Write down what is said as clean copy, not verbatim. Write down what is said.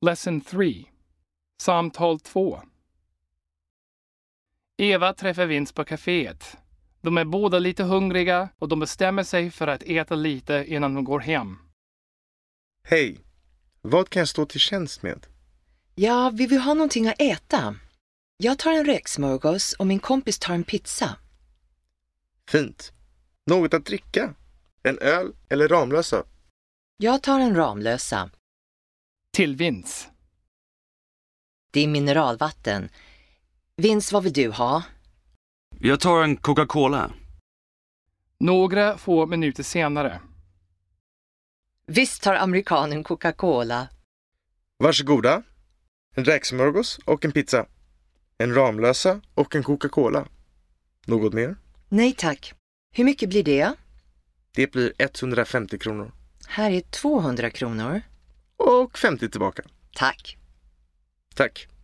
Lesson 3. Samtal 2. Eva träffar Vince på kaféet. De är båda lite hungriga och de bestämmer sig för att äta lite innan de går hem. Hej, vad kan jag stå till tjänst med? Ja, vi vill ha någonting att äta. Jag tar en räksmörgås och min kompis tar en pizza. Fint. Något att dricka? En öl eller Ramlösa? Jag tar en Ramlösa. Till Vince. Det är mineralvatten. Vince, vad vill du ha? Jag tar en Coca-Cola. Några få minuter senare. Visst tar amerikanen Coca-Cola. Varsågoda. En räksmörgås och en pizza. En Ramlösa och en Coca-Cola. Något mer? Nej tack. Hur mycket blir det? Det blir 150 kronor. Här är 200 kronor. Och 50 tillbaka. Tack. Tack.